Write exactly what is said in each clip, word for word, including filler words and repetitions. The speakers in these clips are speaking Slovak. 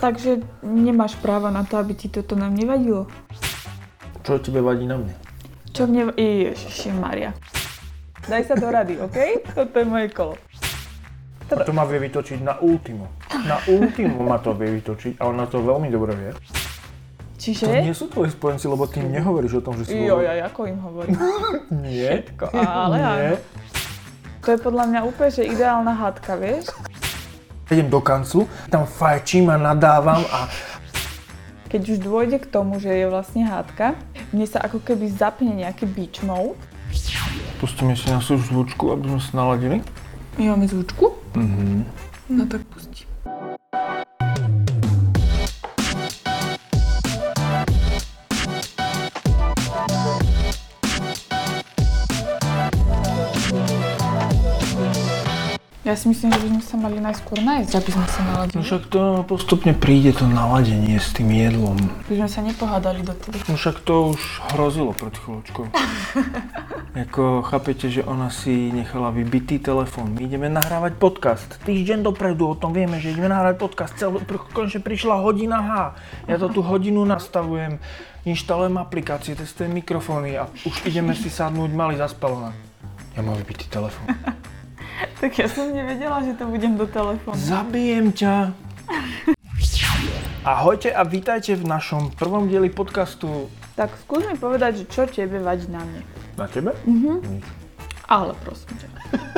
Takže nemáš právo na to, aby ti toto nám nevadilo. Čo tebe vadí na mne? Čo mne... Ježišimaria. Daj sa do rady, okej? Okay? Toto je moje kolo. A to ma vie vytočiť na ultimo. Na ultimo ma to vie vytočiť a ona to veľmi dobre vie. Čiže? To nie sú tvoji spojenci, lebo ty im nehovoríš o tom, že si... Jo, ja ako im hovorím? Nie. Všetko, ale Nie. áno. To je podľa mňa úplne, že ideálna hádka, vieš? Idem do kanclu, tam fajčím a nadávam a... Keď už dôjde k tomu, že je vlastne hádka, mne sa ako keby zapne nejaký beach mode. Pustíme si na svoju zvučku, aby sme sa naladili. My máme zvučku? Mhm. No tak pustím. Ja si myslím, že by sme sa mali najskôr nájsť, aby sme sa naladili. No však to postupne príde to naladenie s tým jedlom. By sme sa nepohádali do toho. No však to už hrozilo pred chvíľočkou. Ako chápete, že ona si nechala vybitý telefón. My ideme nahrávať podcast. Týždeň dopredu o tom vieme, že ideme nahrávať podcast. Celú, konečne prišla hodina H. Ja to tú hodinu nastavujem, inštalujem aplikácie, testujem mikrofóny a už ideme si sadnúť, mali zaspalo. Ja mám vybitý telefón. Tak ja som nevedela, že to budem do telefónu. Zabijem ťa. Ahojte a vítajte v našom prvom dieli podcastu. Tak skús mi povedať, že čo tebe vadí na mne. Na tebe? Mhm. Nič. Ale prosím ťa.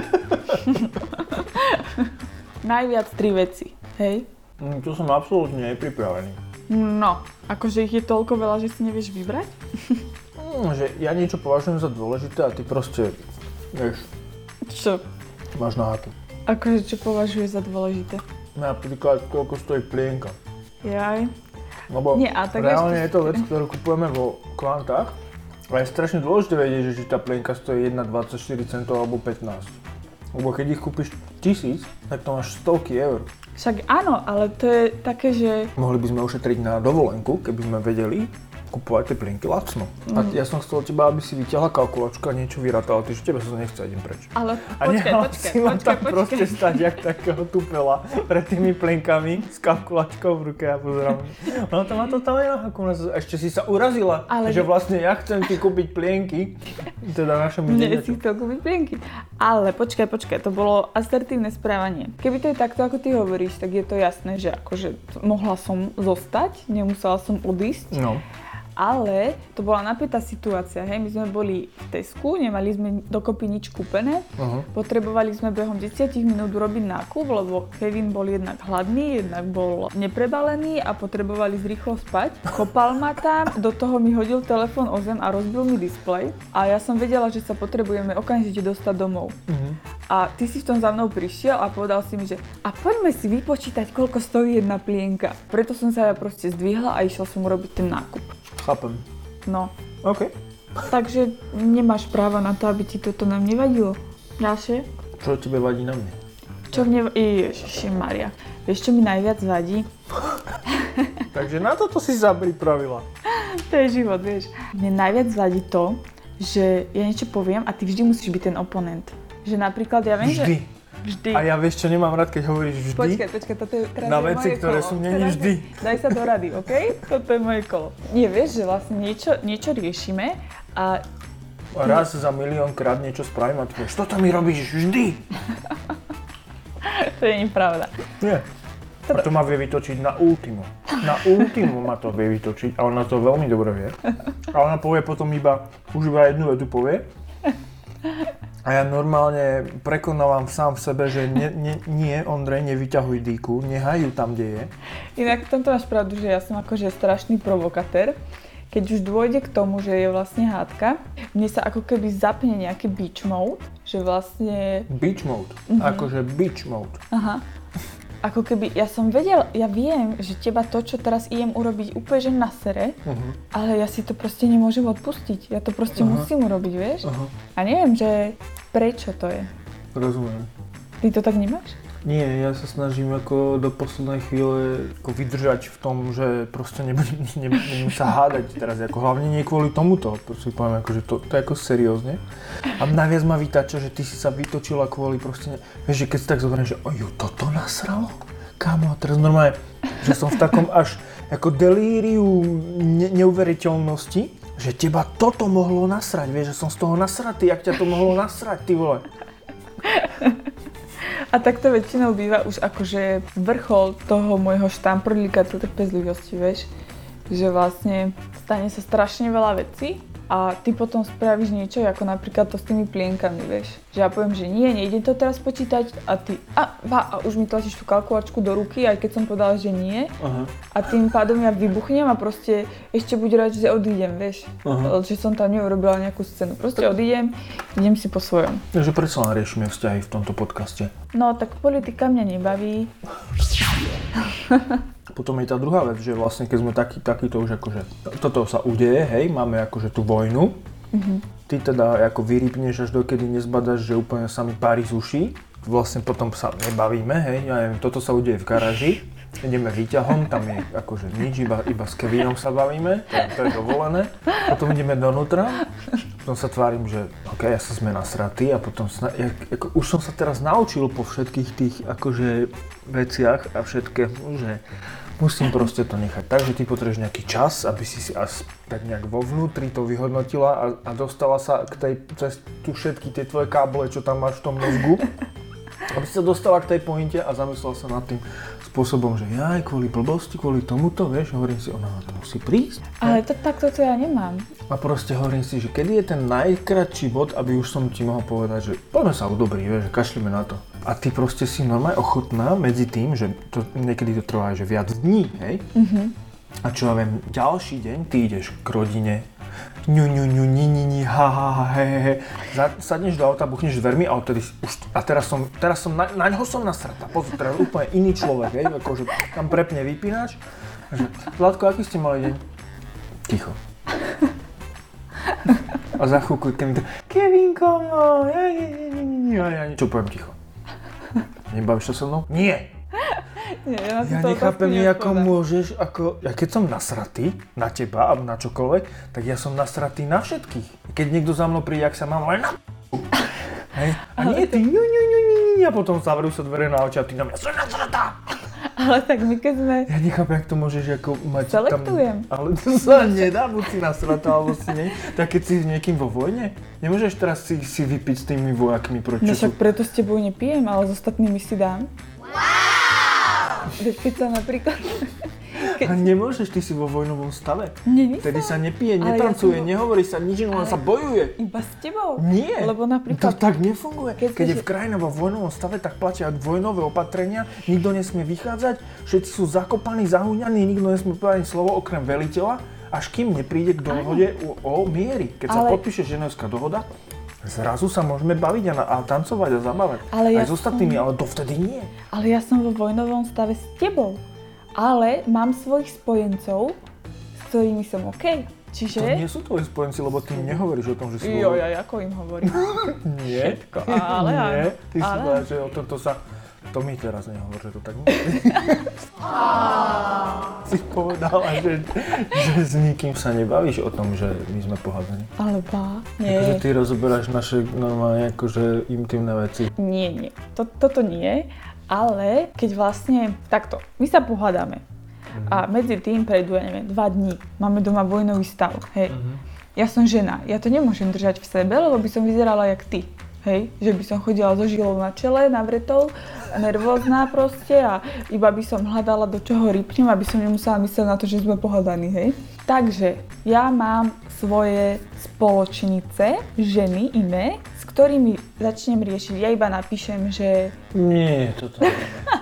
Najviac tri veci, hej? Mm, to som absolútne nepripravený. No, akože ich je toľko veľa, že si nevieš vybrať? Mm, že ja niečo považujem za dôležité a ty proste, vieš, Čo? máš na hátu. Akože čo považuješ za dôležité? Napríklad, koľko stojí plienka. Jaj. Lebo Nie, a tak reálne ešte- je to vec, ktorú kupujeme vo kvantách. A je strašne dôležité vedieť, že či tá plienka stojí jeden dvadsaťštyri centov alebo pätnásť. Lebo keď ich kúpiš tisíc, tak to máš stovky eur. Však áno, ale to je také, že... Mohli by sme ušetriť na dovolenku, keby sme vedeli kupovať tie plienky lacno. Mm. A ja som chcel od teba, aby si vyťahla kalkulačku a niečo vyrátala, ty, že tebe sa to nechce, idem preč. Ale A počkaj, nehala počkaj, si ma počkaj, tam počkaj. proste stať, jak takého tupela pred tými plienkami s kalkulačkou v ruke a pozerám. No to má to tam aj na haku, ešte si sa urazila, Ale že ne- vlastne ja chcem ti kúpiť plienky, teda našemu Mne dieťaťu. si chcel kúpiť plienky. Ale počkaj, počkaj, to bolo asertívne správanie. Keby to je takto, ako ty hovoríš, tak je to jasné, že akože mohla som zostať, nemusela som odísť. No. Ale to bola napätá situácia, hej, my sme boli v Tesku, nemali sme dokopy nič kúpené, Uh-huh. potrebovali sme behom desať minút urobiť nákup, lebo Kevin bol jednak hladný, jednak bol neprebalený a potrebovali rýchlo spať. Kopal ma tam, do toho mi hodil telefón o zem a rozbil mi displej a ja som vedela, že sa potrebujeme okamžite dostať domov. Uh-huh. A ty si v tom za mnou prišiel a povedal si mi, že a poďme si vypočítať, koľko stojí jedna plienka. Preto som sa ja proste zdvihla a išiel som urobiť ten nákup. Chápem. No. OK. Takže nemáš právo na to, aby ti toto nám nevadilo. Ďalšie? Čo tebe vadí na mne? Čo mne... Ježišimaria. Vieš, čo mi najviac vadí? Takže na toto si sa pripravila. To je život, vieš. Mne najviac vadí to, že ja niečo poviem a ty vždy musíš byť ten oponent. Že napríklad ja viem, Vždy. že... Vždy. A ja vieš, čo nemám rád, keď hovoríš vždy? Počkaj, počkaj, toto je teraz Na je veci, moje ktoré kolo. sú není Teraz vždy. je- Daj sa do rady, okej? Toto je moje kolo. Nie, vieš, že vlastne niečo, niečo riešime a A raz za milión krát niečo spravím a ty povieš, toto mi robíš vždy. to je nepravda. Nie. A to ma vie vytočiť na ultimo. Na ultimo ma to vie vytočiť a ona to veľmi dobre vie. A ona povie potom iba, už iba jednu vetu povie. A ja normálne prekonávam sám v sebe, že nie, nie, nie Ondrej, nevyťahuj dýku, nehaj ju tam, kde je. Inak v tomto máš pravdu, že ja som akože strašný provokatér. Keď už dôjde k tomu, že je vlastne hádka, mne sa ako keby zapne nejaký beach mode, že vlastne... Beach mode. Mhm. Akože beach mode. Aha. Ako keby, ja som vedel, ja viem, že teba to, čo teraz idem urobiť úplne že na sere, Uh-huh. ale ja si to proste nemôžem odpustiť. Ja to proste Aha. musím urobiť, vieš? Aha. A neviem, že prečo to je. Rozumiem. Ty to tak nemáš? Nie, ja sa snažím ako do poslednej chvíle ako vydržať v tom, že proste nebudem, nebudem sa hádať teraz, ako hlavne nie kvôli tomuto, proste poviem, akože to, to je ako seriózne. A najviac ma vytáča, že ty si sa vytočila kvôli proste, ne, vieš, že keď si tak zoberiem, že o ju toto nasralo, Kámo, teraz normálne, že som v takom až ako delíriu ne- neuveriteľnosti, že teba toto mohlo nasrať, vieš, že som z toho nasratý, jak ťa to mohlo nasrať, ty vole. A tak to väčšinou býva už akože vrchol toho môjho štamprlíka trpezlivosti, vieš. Že vlastne stane sa strašne veľa vecí a ty potom spravíš niečo, ako napríklad to s tými plienkami, vieš. Že ja poviem, že nie, nejde to teraz počítať a ty a, a, a už mi tlačíš tú kalkulačku do ruky, aj keď som povedala, že nie. Aha. A tým pádom ja vybuchnem a proste ešte buď rád, že odídem, vieš. Aha. Že som tam neurobila nejakú scénu. Proste odídem, idem si po svojom. Takže prečo len riešime vzťahy v tomto podcaste? No, tak politika mňa nebaví. Potom je tá druhá vec, že vlastne keď sme taký, takýto už akože, toto sa udeje, hej, máme akože tú vojnu, mm-hmm. ty teda ako vyrýpneš až dokedy nezbadaš, že úplne sa mi pári z uší, vlastne potom sa nebavíme, hej, ja neviem, toto sa udeje v garáži, ideme výťahom, tam je akože nič, iba, iba s Kevinom sa bavíme, to, to je dovolené, potom ideme donútra, potom sa tvárim, že ok, ja sa sme nasratí a potom sna- ja, ako, už som sa teraz naučil po všetkých tých akože veciach a všetkému, že musím proste to nechať tak, že ty potrebuješ nejaký čas, aby si si až tak nejak vo vnútri to vyhodnotila a, a dostala sa k tej, cez tu všetky tie tvoje káble, čo tam máš v tom mozgu, aby si sa dostala k tej pointe a zamyslela sa nad tým spôsobom, že jaj, kvôli blbosti, kvôli tomuto, vieš, hovorím si, ona na to musí prísť. Ale to, takto to ja nemám. A proste hovorím si, že kedy je ten najkratší bod, aby už som ti mohol povedať, že poďme sa udobrí, vieš, že kašlíme na to. A ty proste si normálne ochotná medzi tým, že to, niekedy to trvá, že viac dní, hej? Mm-hmm. A čo ja viem, ďalší deň ty ideš k rodine, ňu, ňu, ňu, ni, ni, ni, ha, ha, ha, he, he, he. Sadneš do auta, buchneš dvermi a odtedy už, a teraz som, teraz som, na, na ňoho som nasratá. Pozor, teraz úplne iný človek, hej, akože tam prepne vypínač. A že, Zlatko, aký ste mali deň? Ticho. A za chvíľku Kevin to, Kevinko môj, ja, ja, ja, ja, ja, ja, čo poviem ticho? Nebavíš sa so mnou? Nie! Nie, ja ja nechápem, ako môžeš, ako, ja keď som nasratý na teba alebo na čokoľvek, tak ja som nasratý na všetkých. Keď niekto za mnou príde, ak sa mám len na hej? A nie ty, ňu, ňu, ňu, ňu, ňu, a potom zavrú sa dvere na oči a ty na mňa, som nasratá! Ale tak my keď sme... Ja nechápem, jak to môžeš ako mať selektujem. Tam... Ale to sa nedá, buď si nasratá, alebo si nie. Tak keď si s niekým vo vojne, nemôžeš teraz si, si vypiť s tými vojakmi proti. No však preto s tebou nepijem, ale s ostatnými si dám. Wow! Keď sa napríklad... Keď... A nemôžeš, ty si vo vojnovom stave. Nie, Vtedy sa nepije, netancuje, ja som... nehovorí sa nič, len sa bojuje. Iba s tebou? Nie, lebo napríklad... to tak nefunguje. Keď, Keď je že... v krajine vo vojnovom stave, tak platia vojnové opatrenia, nikto nesmie vychádzať, všetci sú zakopaní, zahúňaní, nikto nesmie povedať slovo okrem veliteľa, až kým nepríde k dohode o, o miery. Keď Ale... sa podpíše ženevská dohoda, zrazu sa môžeme baviť a, na, a tancovať a zabávať. Ale aj ja s ostatnými, som... ale dovtedy nie. Ale ja som vo vojnovom stave s tebou. Ale mám svojich spojencov, s ktorými som OK. Čiže... To nie sú tvoji spojenci, lebo ty im nehovoríš o tom, že sú... Jo, ja ako im hovorím. Nie. Všetko, ale nie. áno. Ty ale... si povedal, že o tomto sa... To mi teraz nehovor, že to tak musí. Si povedala, že, že s nikým sa nebavíš o tom, že my sme pohádaní. Ale bá, nie. Akože ty rozoberáš naše normálne akože intimné veci. Nie, nie. To, toto nie. Ale keď vlastne, takto, my sa pohádame uh-huh. a medzi tým prejdú, ja neviem, dva dní, máme doma vojnový stav, hej. Uh-huh. Ja som žena, ja to nemôžem držať v sebe, lebo by som vyzerala jak ty, hej. Že by som chodila so žilou na čele, navretou, nervózna proste a iba by som hľadala, do čoho rýpnem, aby som nemusela myslieť na to, že sme pohádaní, hej. Takže ja mám svoje spoločnice, ženy iné, s ktorými začnem riešiť. Ja iba napíšem, že... Nie, toto nie.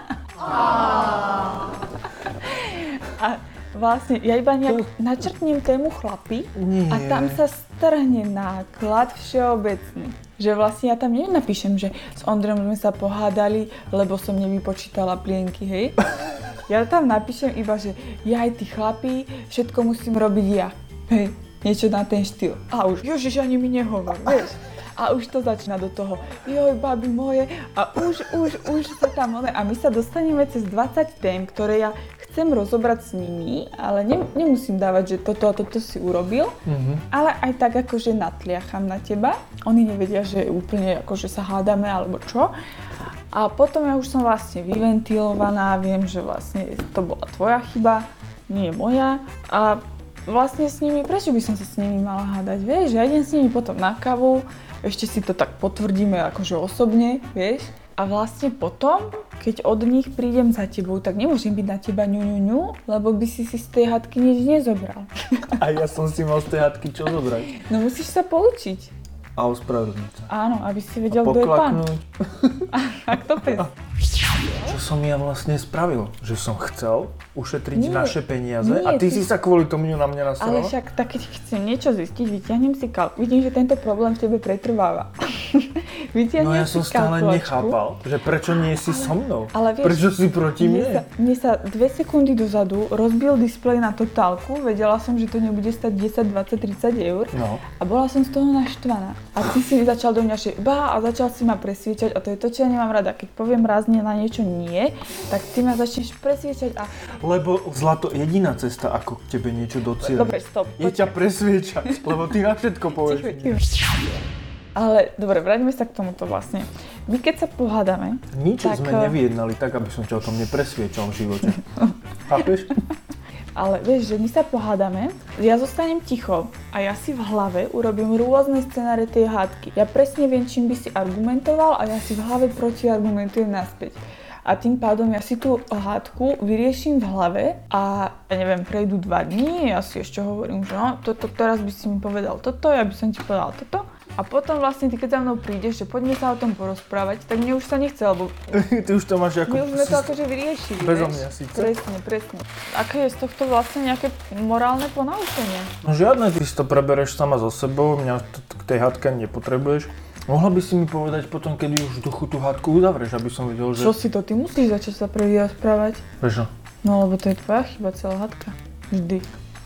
A vlastne ja iba nejak načrtnem tému chlapi Nie. a tam sa strhne náklad všeobecný. Že vlastne ja tam nenapíšem, že s Ondrejom sme sa pohádali, lebo som nevypočítala plienky, hej. Ja tam napíšem iba, že jaj, tí chlapi, všetko musím robiť ja. Hej, niečo na ten štýl. A už, Ježiš, ani mi nehovor, vieš. A už to začína do toho, joj, babi moje, a už, už, už sa tam one. A my sa dostaneme cez dvadsať tém, ktoré ja chcem rozobrať s nimi, ale ne, nemusím dávať, že toto a toto si urobil, mm-hmm. ale aj tak akože natliacham na teba. Oni nevedia, že úplne akože sa hádame alebo čo. A potom ja už som vlastne vyventilovaná, viem, že vlastne to bola tvoja chyba, nie moja. A vlastne s nimi, prečo by som sa s nimi mala hádať, vieš? Ja idem s nimi potom na kávu, ešte si to tak potvrdíme akože osobne, vieš? A vlastne potom, keď od nich prídem za tebou, tak nemôžem byť na teba ňu, ňu, ňu, lebo by si si z tej hádky nič nezobral. A ja som si mal z tej hádky čo zobrať? No musíš sa poučiť. A ospravedlniť sa. Áno, aby si vedel, kto je pán. A kto pes? Čo som ja vlastne spravil? Že som chcel ušetriť Nie, naše peniaze nie, a ty, ty- si sa kvôli tomu na mňa nasrala? Ale však tak, keď chcem niečo zistiť, vyťahnem si kalku. Vidím, že tento problém v tebe pretrváva. Vyťahnem No ja si som stále kalkulačku. nechápal, že prečo nie si so mnou? Ale vieš, prečo si proti Mne mne? sa, mne sa dve sekundy dozadu rozbil displej na totálku, vedela som, že to nebude stať desať, dvadsať, tridsať eur No. a bola som z toho naštvaná. A ty si začal do mňa, že bá, a začal si ma presviečať a to je to, čo ja nemám rada. Keď poviem raz nie na niečo nie, tak ty ma začneš presviečať a... Lebo zlato, jediná cesta, ako k tebe niečo docieliť, Dobre, stop. je ťa presviečať, lebo ty na všetko povieš. Ticho, ticho. Ale dobre, vráťme sa k tomuto vlastne. My keď sa pohádame, Nič tak, sme nevyjednali tak, aby som ťa o tom nepresviečal v živote. Chápeš? ale vieš, že my sa pohádame, ja zostanem ticho a ja si v hlave urobím rôzne scenáre tej hádky. Ja presne viem, čím by si argumentoval a ja si v hlave protiargumentujem naspäť. A tým pádom ja si tú hádku vyrieším v hlave a ja neviem, prejdú dva dní, ja si ešte hovorím, že no, toto, teraz by si mi povedal toto, ja by som ti povedal toto. A potom vlastne ty, keď za mnou prídeš, že poďme sa o tom porozprávať, tak mne už sa nechce, lebo Ty už to máš ako... my už sme to akože vyriešili, Bezo vieš? mňa síce. Presne, presne. Aké je z tohto vlastne nejaké morálne ponaučenie? No žiadne, ty si to prebereš sama so sebou, mňa t- k tej hádke nepotrebuješ. Mohla by si mi povedať potom, kedy už duchu tú hádku uzavrieš, aby som vedel, že... Čo si to ty musíš začať sa prvý rozprávať? Prečo? No lebo to je tvoja chyba, celá hádka. Vždy.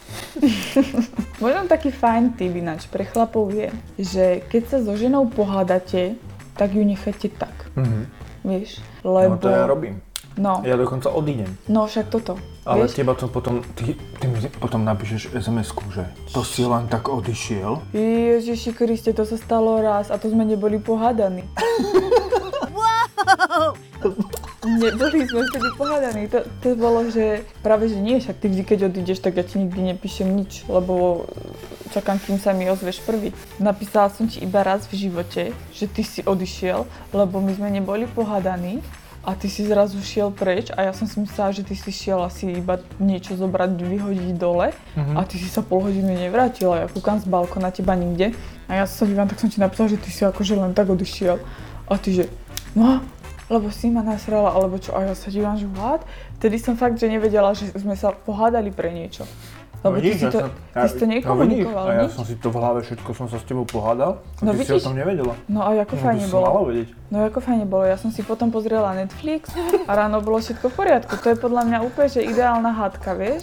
Možno taký fajn tip ináč pre chlapov je, že keď sa so ženou pohádate, tak ju nechajte tak. Mhm. Vieš? Lebo... No to ja robím. No, Ja dokonca odídem. no však toto. Ale vieš? teba to potom, ty, ty mi potom napíšeš es em esku, že to si len tak odišiel. Ježiši Kriste, to sa stalo raz a to sme neboli pohádaní. Neboli sme vtedy pohádaní. To, to bolo, že práve že nie, však ty vždy, keď odídeš, tak ja ti nikdy nepíšem nič, lebo čakám, kým sa mi ozveš prvý. Napísala som ti iba raz v živote, že ty si odišiel, lebo my sme neboli pohádaní. A ty si zrazu šiel preč a ja som si myslela, že ty si šiel asi iba niečo zobrať, vyhodiť dole Mhm. a ty si sa pol hodiny nevrátila. Ja kúkam z balkona teba nikde a ja sa dívam, tak som ti napísala, že ty si akože len tak odišiel. A ty že, no, lebo si ma nasrala, alebo čo, a ja sa dívam, že what? Vtedy som fakt, že nevedela, že sme sa pohádali pre niečo. Lebo ty, si to, ty si to nekomunikoval, A ja nič? som si to v hlave, všetko som sa s tebou pohádal a No ty si vidíš? o tom nevedela. No a ako No, fajne to si bolo. mala vedieť. No ako fajne bolo, ja som si potom pozrela Netflix a ráno bolo všetko v poriadku. To je podľa mňa úplne, že ideálna hádka, vieš?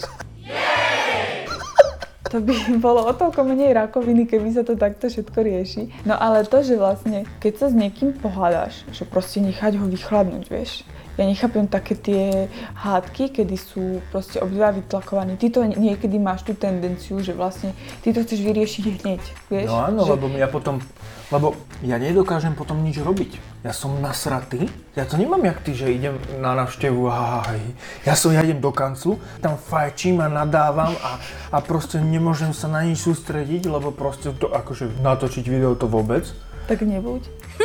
To by bolo o toľko menej rakoviny, keby sa to takto všetko rieši. No ale to, že vlastne, keď sa s niekým pohádaš, že proste nechať ho vychladnúť, vieš? Ja nechápem také tie hádky, kedy sú proste obidva vytlakovaní. Ty to niekedy máš tú tendenciu, že vlastne ty to chceš vyriešiť hneď, vieš? No áno, že... lebo ja potom, lebo ja nedokážem potom nič robiť. Ja som nasratý, ja to nemám jak ty, že idem na návštevu a ja som, ja idem do kanclu, tam fajčím a nadávam a, a proste nemôžem sa na nič sústrediť, lebo proste to akože natočiť video to vôbec. Tak nebuď.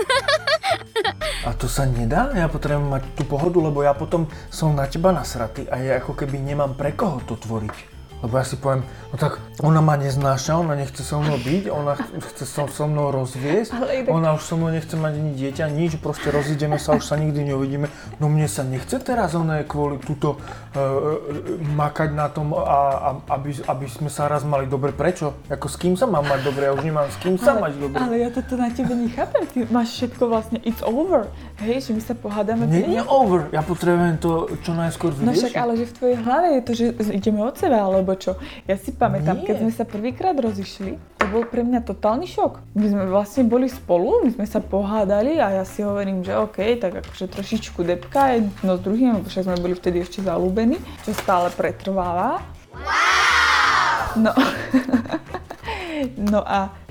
A to sa nedá, ja potrebujem mať tú pohodu, lebo ja potom som na teba nasratý a ja ako keby nemám pre koho to tvoriť. Lebo ja si poviem, no tak ona ma neznáša, ona nechce so mnou byť, ona chce so, so mnou rozviesť, Ale inak- ona už so mnou nechce mať ani dieťa, nič, proste rozídeme sa, už sa nikdy neuvidíme. No mne sa nechce teraz ona kvôli túto uh, makať na tom, a, a, aby, aby sme sa raz mali dobre. Prečo? Ako s kým sa mám mať dobre? Ja už nemám s kým sa mať dobre. Ale ja toto na tebe nechápem, ty máš všetko vlastne, it's over. Hej, že my sa pohádame. Nie, nie over, ja potrebujem to čo najskôr vyriešiť. No však ale že v tvojej hlave je to, že ideme od seba, alebo čo. Ja si pamätám, Nie. keď sme sa prvýkrát rozišli, to bol pre mňa totálny šok. My sme vlastne boli spolu, my sme sa pohádali a ja si hovorím, že OK, tak akože trošičku depka jedno s druhým, lebo však sme boli vtedy ešte zalúbení, čo stále pretrváva. Wow! No. No a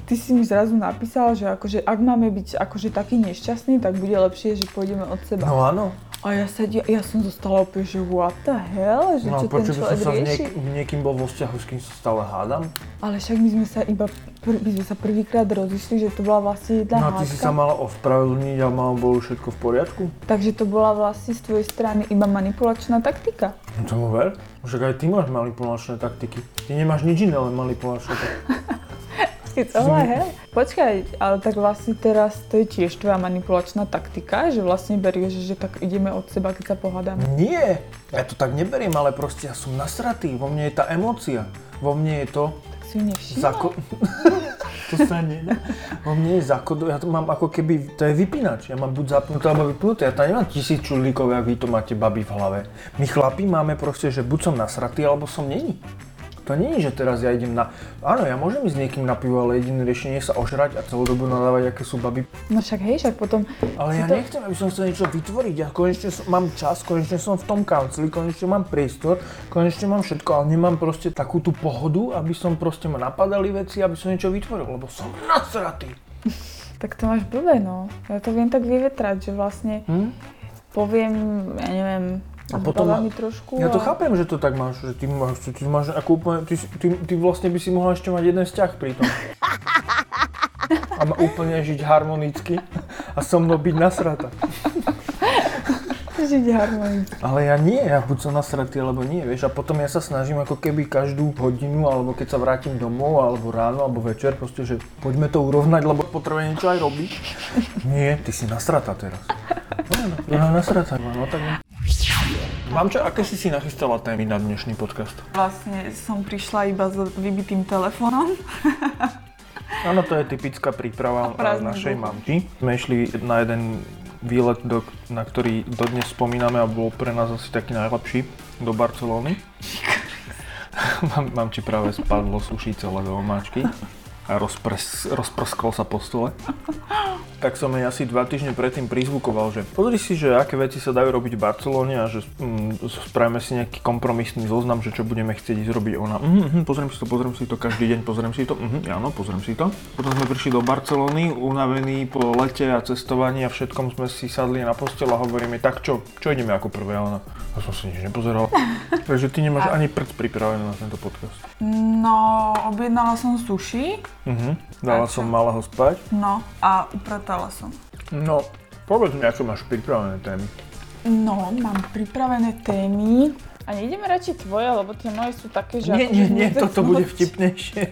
ty si mi zrazu napísal, že akože ak máme byť akože taký nešťastný, tak bude lepšie, že pôjdeme od seba. No áno. A ja, sa, ja, ja som zostala úplne, že what the hell, že No čo ten počuť, človek som sa s rieši. niek- niekým bol vo vzťahu, s kým sa stále hádam. Ale však my sme sa iba, pr- my sme sa prvýkrát rozišli, že to bola vlastne jedna No a hádka. ty si sa mala ospravedlniť a malo bolo všetko v poriadku? Takže to bola vlastne z tvojej strany iba manipulačná taktika. No tomu ver. Však aj ty máš manipulačné taktiky. Ty nemáš nič iné, len manipulačné taktiky. Keď ale hej, počkaj, ale tak vlastne teraz to je tiež tvoja manipulačná taktika, že vlastne berieš, že tak ideme od seba, keď sa pohádame. Nie, ja to tak neberiem, ale proste ja som nasratý. Vo mne je tá emócia. Vo mne je to... Tak si ju nevšimla. Zako- to sa nie. Vo mne je zakodo, ja to mám ako keby, to je vypínač. Ja mám buď zapnuté alebo vypnuté. Ja tam nemám tisíc čudlíkov, jak vy to máte babi v hlave. My chlapi máme proste, že buď som nasratý, alebo som není. To nie je, že teraz ja idem na... Áno, ja môžem ísť s niekým na pivo, ale jediné riešenie je sa ožrať a celú dobu nadávať, aké sú baby. No však hej, však potom... Ale ja to... nechcem, aby som chcel niečo vytvoriť. Ja konečne som, mám čas, konečne som v tom kancli, konečne mám priestor, konečne mám všetko, ale nemám proste takú tú pohodu, aby som proste ma napadali veci, aby som niečo vytvoril, lebo som nasratý. Tak to máš blbé, no. Ja to viem tak vyvetrať, že vlastne Hm? poviem, ja neviem, A potom ma- mi trošku. Ja to a... chápem, že to tak máš, že ty máš, ty máš ako úplne, ty, ty, ty vlastne by si mohla ešte mať jeden vzťah pri tom. A ma úplne žiť harmonicky a so mnou byť nasrata. Žiť harmonicky. Ale ja nie, ja buď som nasratý, alebo nie, vieš. A potom ja sa snažím ako keby každú hodinu, alebo keď sa vrátim domov, alebo ráno, alebo večer, proste, že poďme to urovnať, lebo potrebujem niečo aj robiť. Nie, ty si nasrata teraz. No, ja nasrata, no tak nie. Mamča, aké si si nachystala témy na dnešný podcast? Vlastne som prišla iba s vybitým telefónom. Áno, to je typická príprava prázdny našej duch. mamky. Sme išli na jeden výlet, do, na ktorý dodnes spomíname a bol pre nás asi taký najlepší, do Barcelóny. Mám, mám ti práve spadlo suší celé do omáčky a rozprs, rozprskol sa po stole. Tak som jej asi dva týždne predtým prizvukoval, že pozri si, že aké veci sa dajú robiť v Barcelóne a že mm, spravíme si nejaký kompromisný zoznam, že čo budeme chcieť ísť robiť. Ona, mhm, mhm, pozriem si to, pozriem si to, každý deň pozriem si to, mhm, áno, pozriem si to. Potom sme prišli do Barcelóny, unavení po lete a cestovaní a všetkom sme si sadli na posteľ a hovoríme, tak čo, čo ideme ako prvé? A ona, ja som si nič nepozeral. Takže ty nemáš ani prd pripravený na tento podcast. No, objednala som sushi, Mhm, dala A čo? som malého spať. no a upratala som. No, povedz mi, ako máš pripravené témy. No, mám pripravené témy. A nejdeme radšej tvoje, lebo tie moje sú také, že... Nie, akože nie, nie, nechcem toto bude moc. vtipnejšie.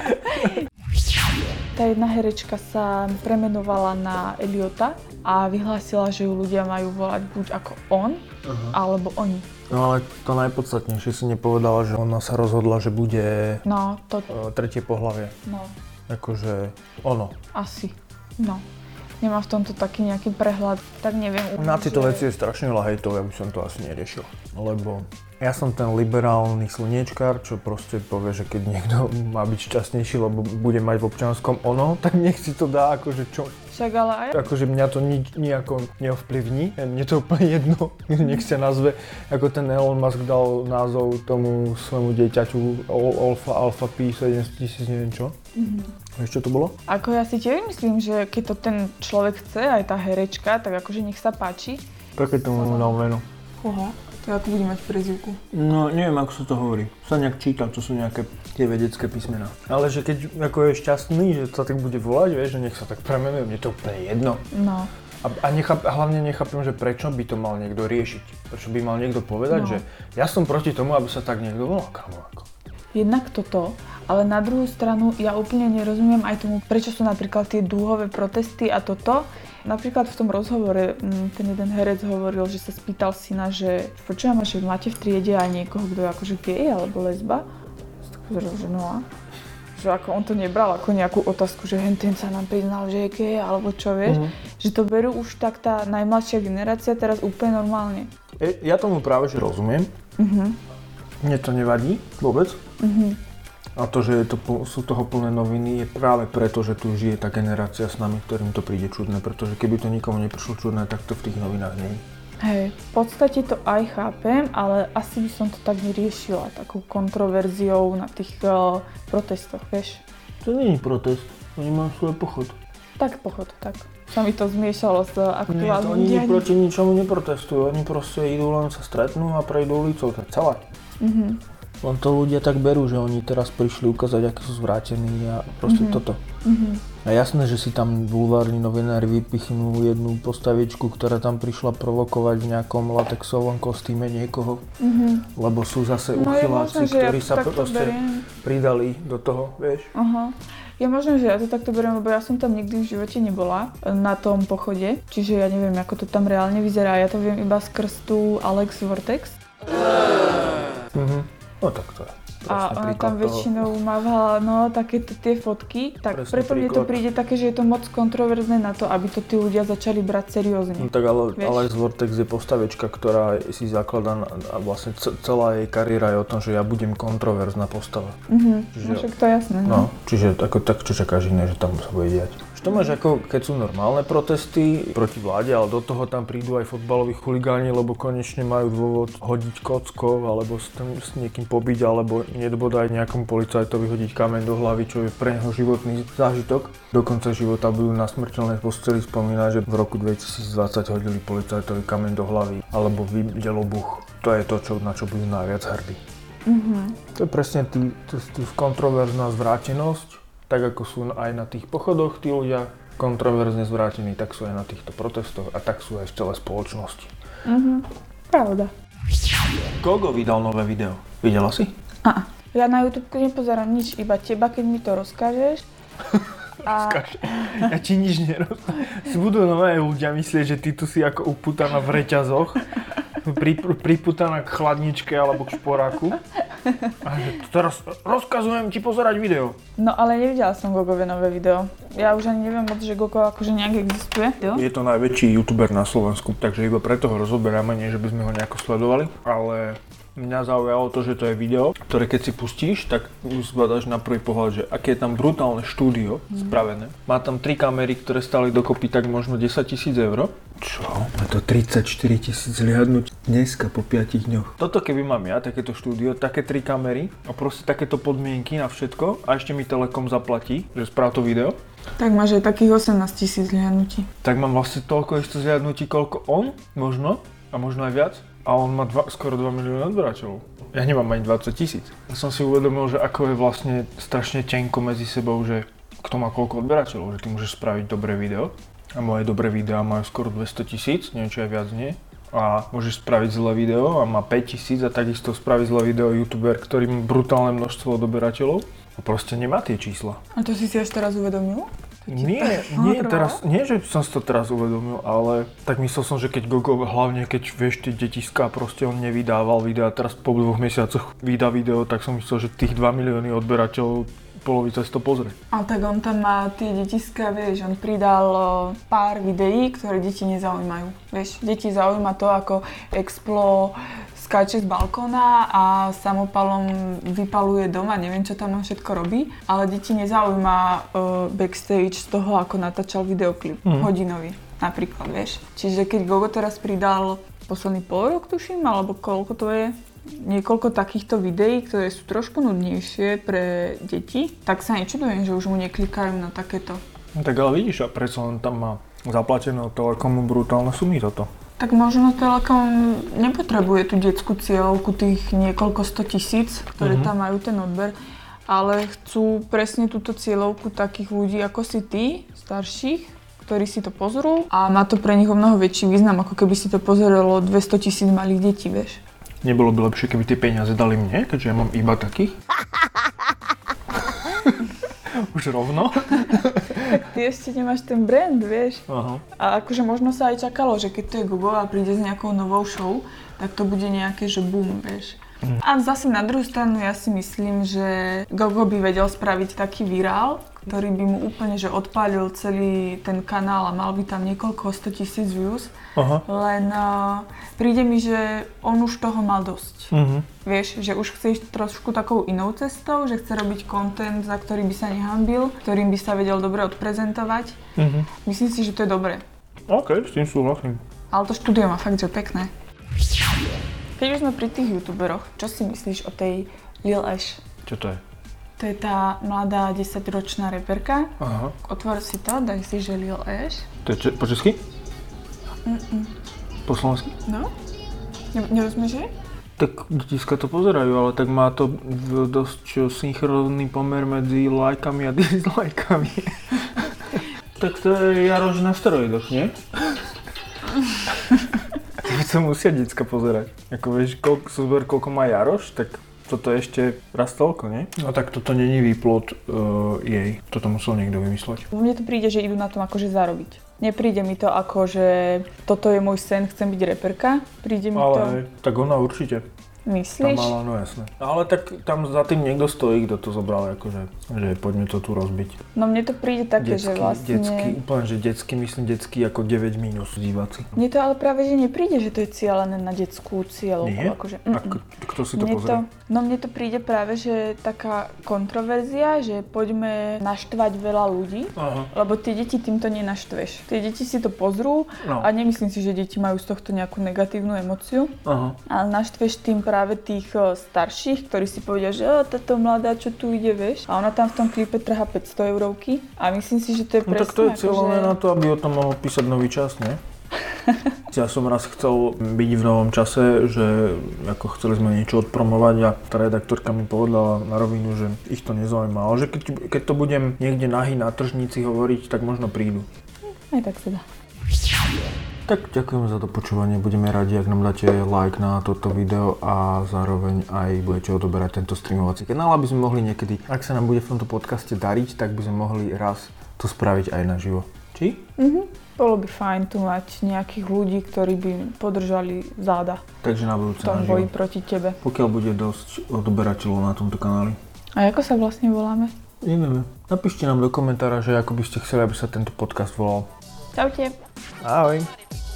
Tá jedna herečka sa premenovala na Eliota a vyhlásila, že ju ľudia majú volať buď ako on, uh-huh. alebo oni. No ale to najpodstatnejšie si nepovedala, že ona sa rozhodla, že bude No, to... e, tretie pohlavie. No, Akože ono. asi. No. Nemám v tomto taký nejaký prehľad, tak neviem. Na tieto že- veci je strašne veľa hejtov, ja by som to asi neriešil. Lebo ja som ten liberálny slniečkár, čo proste povie, že keď niekto má byť šťastnejší, lebo bude mať v občianskom ono, tak nech si to dá akože čo. Však ale aj... Akože mňa to ni- nejako neovplyvní, mne to úplne jedno, nech sa nazve, ako ten Elon Musk dal názov tomu svojmu dieťaťu Alpha, Alpha Pi sedemtisíc, neviem čo. Mm-hmm. Vieš, čo to bolo? Ako ja si tiež myslím, že keď to ten človek chce, aj tá herečka, tak akože nech sa páči. Také tomu dal meno. Koho? To ako bude mať prezivku? No, neviem, ako sa to hovorí. Sa nejak číta, čo sú nejaké tie vedecké písmená. Ale že keď ako je šťastný, že sa tak bude volať, vieš, že nech sa tak premenuje, mne to úplne jedno. No. A, a, necháp, a hlavne nechápem, že prečo by to mal niekto riešiť. Prečo by mal niekto povedať, No. že ja som proti tomu, aby sa tak niekto volal, kamo ako. Jednak toto, ale na druhú stranu ja úplne nerozumiem aj tomu, prečo sú napríklad tie dúhové protesty a toto. Napríklad v tom rozhovore m, ten jeden herec hovoril, že sa spýtal syna, že počujem, že máte v triede aj niekoho, kto je akože gej alebo lesba. Tak pozrel, že no a? Že ako on to nebral ako nejakú otázku, že henten sa nám priznal, že je gej alebo čo, vieš. Mhm. Že to berú už tak tá najmladšia generácia teraz úplne normálne. E, ja tomu práve, že rozumiem. Mhm. Mne to nevadí vôbec. Mhm. A to, že je to, pl- sú toho plné noviny, je práve preto, že tu žije tá generácia s nami, ktorým to príde čudné. Pretože keby to nikomu neprišlo čudné, tak to v tých novinách nie je. Hej, v podstate to aj chápem, ale asi by som to tak neriešila, takou kontroverziou na tých uh, protestoch, vieš. To nie je protest. Oni majú svoj pochod. Tak pochod, tak. Sa mi to zmiešalo s Nie, to aktuálnym oni dianím. proti ničomu neprotestujú, oni proste idú len sa stretnú a prejdú ulicou, to je celé. Mhm. Len to ľudia tak berú, že oni teraz prišli ukázať, akí sú zvrátení a proste Mhm. toto. Mhm. A jasné, že si tam bulvárni novinári vypichnú jednu postavičku, ktorá tam prišla provokovať v nejakom latexovom kostýme niekoho, Mhm. lebo sú zase No je uchyláci, možné, že ja ktorí to sa takto proste beriem. pridali do toho, vieš. Aha. Je možné, že ja to takto beriem, lebo ja som tam nikdy v živote nebola na tom pochode, čiže ja neviem, ako to tam reálne vyzerá. Ja to viem iba skrz tú Alex Vortex. Mhm. No tak to je. A presne ona príklad tam toho. väčšinou mávala, no, také t- tie fotky, tak Presne preto mne to príklad. príde také, že je to moc kontroverzné na to, aby to tí ľudia začali brať seriózne. No tak ale Vieš? Alex Vortex je postavička, ktorá si zakladá na, a vlastne c- celá jej kariéra je o tom, že ja budem kontroverzná postava. Mhm, Čiže- no však to je jasné. No, čiže ako, tak čo čakáš iné, že tam sa bude diať? Že to máš ako, keď sú normálne protesty proti vláde, ale do toho tam prídu aj fotbaloví chuligáni, lebo konečne majú dôvod hodiť kockov, alebo s, tým, s niekým pobiť, alebo nedobodaj nejakom policajtovi hodiť kameň do hlavy, čo je pre neho životný zážitok. Do konca života budú na smrteľnej posteli spomínať, že v roku dvetisícdvadsať hodili policajtovi kameň do hlavy, alebo videl obuch. To je to, čo, na čo budú najviac hrdí. Mhm. To je presne tý, tý, tý kontroverzná zvrátenosť, tak ako sú aj na tých pochodoch tí ľudia kontroverzne zvrátení, tak sú aj na týchto protestoch a tak sú aj v celej spoločnosti. Mhm. Pravda. Gogo vydal nové video. Videla si? A ja na YouTube nepozerám nič, iba teba, keď mi to rozkážeš. A Ja ti nič neroz... Si budú nové ľudia myslieť, že ty tu si ako uputaná v reťazoch, pri, priputaná k chladničke alebo k šporáku. A že teraz rozkazujem ti pozerať video. no ale nevidela som Gogové nové video. Ja už ani neviem moc, že Gogo akože nejak existuje. Jo? Je to najväčší youtuber na Slovensku, takže iba preto ho rozoberáme, nie že by sme ho nejako sledovali, ale mňa zaujalo to, že to je video, ktoré keď si pustíš, tak už zbadáš na prvý pohľad, že aké je tam brutálne štúdio mm. spravené. Má tam tri kamery, ktoré stali dokopy tak možno desaťtisíc eur. Čo? Má to tridsaťštyri tisíc zliadnúť dneska po piatich dňoch. Toto keby mám ja, takéto štúdio, také tri kamery a proste takéto podmienky na všetko a ešte mi Telekom zaplatí, že správ to video, Tak máš aj takých osemnásť tisíc zliadnutí. tak mám vlastne toľko isto zliadnutí, koľko on, možno, a možno aj viac. A on má dva, skoro dva milióny odberateľov. Ja nemám ani dvadsať tisíc. Ja som si uvedomil, že ako je vlastne strašne tenko medzi sebou, že kto má koľko odberateľov, že ty môžeš spraviť dobré video. A moje dobré videá majú skoro dvesto tisíc, neviem čo je viac, nie. A môžeš spraviť zlé video a má päť tisíc a takisto spraviť zlé video youtuber, ktorý má brutálne množstvo odberateľov. A proste nemá tie čísla. A to si si až teraz uvedomil? Nie, tak nie, trvalo? teraz, nie, že som si to teraz uvedomil, ale tak myslel som, že keď Gogo, hlavne keď vieš tie detiská, proste on nevydával videa, teraz po dvoch mesiacoch vydá video, tak som myslel, že tých dva milióny odberateľov polovica si to pozrie. Ale tak on tam má tie detiská, vieš, on pridal o, pár videí, ktoré deti nezaujímajú. Vieš, deti zaujíma to, ako Explo skáče z balkóna a samopalom vypaluje doma, neviem čo tam on všetko robí, ale deti nezaujíma uh, backstage z toho, ako natáčal videoklip, mm. hodinový napríklad, vieš. Čiže keď Gogo teraz pridal posledný pol rok, tuším, alebo koľko to je, niekoľko takýchto videí, ktoré sú trošku nudnejšie pre deti, tak sa nečudujem, že už mu neklikajú na takéto. No tak ale vidíš, a predsa on tam má zaplatené od Telekomu brutálne sumy toto. Tak možno Telekom nepotrebuje tú detskú cieľovku tých niekoľko sto tisíc, ktoré mm-hmm. tam majú ten odber, ale chcú presne túto cieľovku takých ľudí ako si ty, starších, ktorí si to pozrú a má to pre nich o mnoho väčší význam, ako keby si to pozeralo dvesto tisíc malých detí, vieš. Nebolo by lepšie, keby tie peniaze dali mne, keďže ja mám iba takých? Už rovno? Tak ty ešte nemáš ten brand, vieš. Aha. A akože možno sa aj čakalo, že keď to je Gogo a príde s nejakou novou show, tak to bude nejaké, že boom, vieš. Mm. A zase na druhú stranu ja si myslím, že Gogo by vedel spraviť taký virál, ktorý by mu úplne že odpálil celý ten kanál a mal by tam niekoľko sto tisíc views. Aha. Len uh, príde mi, že on už toho mal dosť. Mhm. Vieš, že už chce ísť trošku takou inou cestou, že chce robiť content, za ktorý by sa nehanbil, ktorým by sa vedel dobre odprezentovať. Mhm. Myslím si, že to je dobré. OK, s tým súhlasím. Ale to štúdio má fakt, že pekné. Keď už sme pri tých youtuberoch, čo si myslíš o tej Lil Ash? Čo to je? To je tá mladá desaťročná reperka. Aha. Otvor si to, daj si, že Lil Ash. To je če- po česky? Mm-mm. Po slovensky? No? Ne- nerozumieš, že? Tak detiska to pozerajú, ale tak má to v dosť synchronný pomer medzi lajkami a dislajkami. Tak to je Jaroš na steroidoch, nie? To musia decka pozerať. Ako vieš, koľko, zober, koľko má Jaroš, tak toto je ešte raz toľko, nie? No tak toto není výplod uh, jej. Toto musel niekto vymysleť. Mne to príde, že idú na tom akože zarobiť. Nepríde mi to ako, že toto je môj sen, chcem byť reperka. Príde mi to... Ale tak ona určite. Myslíš? Tam mala, no jasné. Ale tak tam za tým niekto stojí, kto to zobral, akože, že poďme to tu rozbiť. No mne to príde také, Detský, že vlastne... detský, úplne, že detský, myslím detský ako deväť mínus diváci. Mne to ale práve, že nepríde, že to je cieľené na detskú cieľovku. Nie? Akože, A k- kto si to mne pozrie? No mne to príde práve, že taká kontroverzia, že poďme naštvať veľa ľudí, Aha. lebo tie deti týmto nenaštveš. Tie deti si to pozrú No. a nemyslím si, že deti majú z tohto nejakú negatívnu emóciu, Aha. ale naštveš tým práve tých o, starších, ktorí si povedia, že o, táto mladá, čo tu ide, vieš. A ona tam v tom klipe trhá päťsto eurovky a myslím si, že to je No presne tak to je cieľové akože... na to, aby o tom mohol písať nový čas, nie? Ja som raz chcel byť v novom čase, že ako chceli sme niečo odpromovať a tá redaktorka mi povedala na rovinu, že ich to nezaujíma, ale že keď, keď to budem niekde nahý na tržnici hovoriť, tak možno prídu. Aj tak sa dá. Tak ďakujem za to počúvanie, budeme radi, ak nám dáte like na toto video a zároveň aj budete odoberať tento streamovací kanál, aby sme mohli niekedy, ak sa nám bude v tomto podcaste dariť, tak by sme mohli raz to spraviť aj naživo. Či? Mhm. Bolo by fajn tu mať nejakých ľudí, ktorí by podržali záda Takže na budúce v tom boji naživo. proti tebe. Pokiaľ bude dosť odoberateľov na tomto kanáli. A ako sa vlastne voláme? Nevieme. Napíšte nám do komentára, že ako by ste chceli, aby sa tento podcast volal. Čaute. Ahoj.